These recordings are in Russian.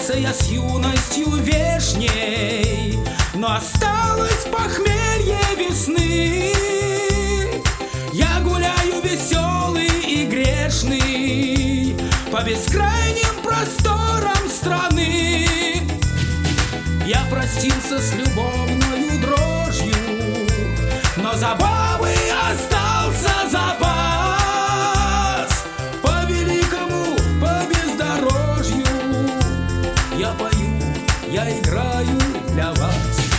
Распростился я с юностью вешней, но осталось похмелье весны. Я гуляю веселый и грешный по бескрайним просторам страны. Я простился с любовною дрожью, но забавы остался запас. По великому, по бездорожью я пою, я играю для вас.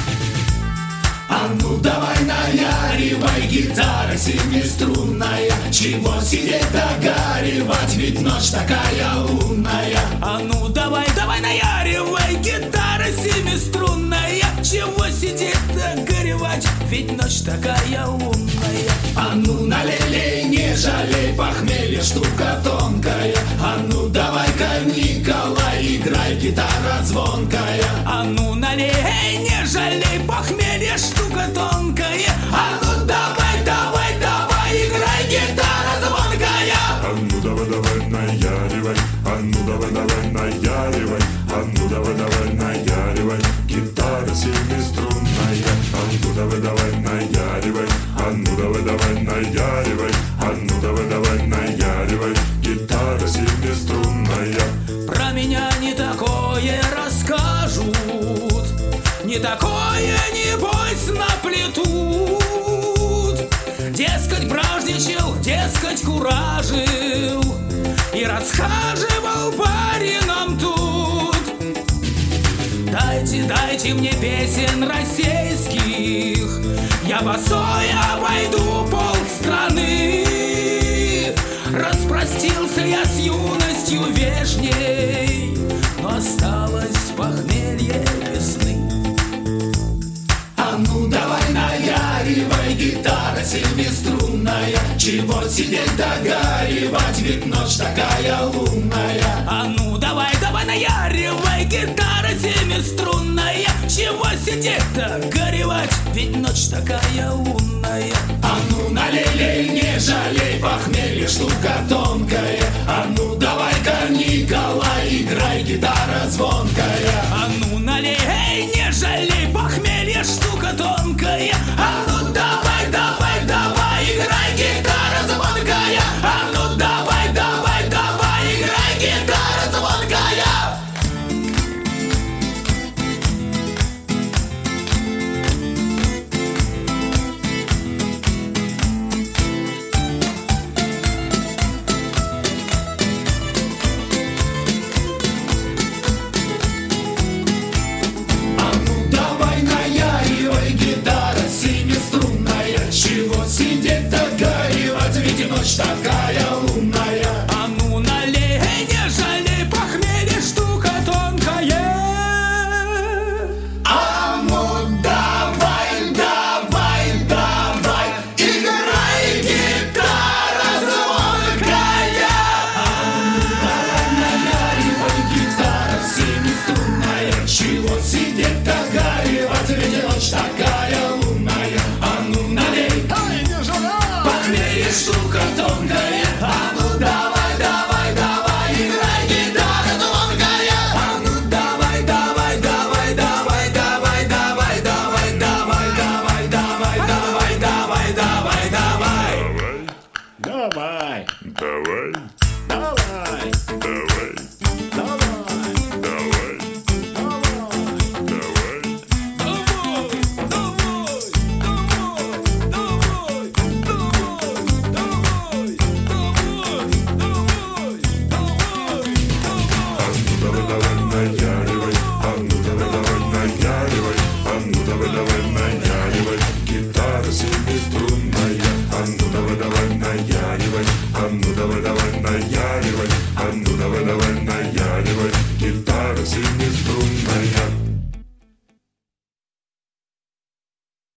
А ну давай наяривай, гитара семиструнная, чего сидеть догоривать, ведь ночь такая лунная. А ну давай, давай наяривай, гитара семиструнная, чего сидеть догоревать, ведь ночь такая лунная. А ну налей, не жалей, похмелье штука тонкая. А ну давай-ка, Николай, играй, гитара звонкая. А ну налей, не жалей, похмелье штука тонкая. А ну давай, давай, давай, играй, гитара звонкая. А ну давай наяривай, а ну давай наяривай, а ну давай наяривай, гитара семиструнная. А ну давай наяривай, а ну давай наяривай, а ну давай наяривай, гитара семиструнная. Про меня не такое расскажут, не такое, небось, наплетут. Дескать, бражничал, дескать, куражил и расхаживал барином тут. Дайте, дайте мне песен российских, я босой обойду полстраны. Распростился я с юностью вешней, но осталось похмелье весны. А ну давай наяривай, гитара семиструнная, чего сидеть догоривать, ведь ночь такая лунная. А ну давай, давай наяривай, гитара семиструнная, чего сидеть-то горевать, ведь ночь такая лунная. А ну налей, не жалей, похмелье штука тонкая. А ну давай-ка, Николай, играй, гитара звонкая. А ну налей, не жалей, похмелье штука тонкая. А ну давай, давай, давай, играй, гитара звонкая. А ну давай, давай, давай, играй, гитара звонкая. А ну давай наяривай, гитара семиструнная, чего сидеть догоривать, ведь ночь такая лунная. А ну налей, не жалей, похмелье штука тонкая. А ну давай, давай, давай, играй, гитара звонкая. Давай наяривай, гитара семиструнная, чего сидеть догоривать, ведь ночь такая лунная. А ну налей, похмелье штука тонкая.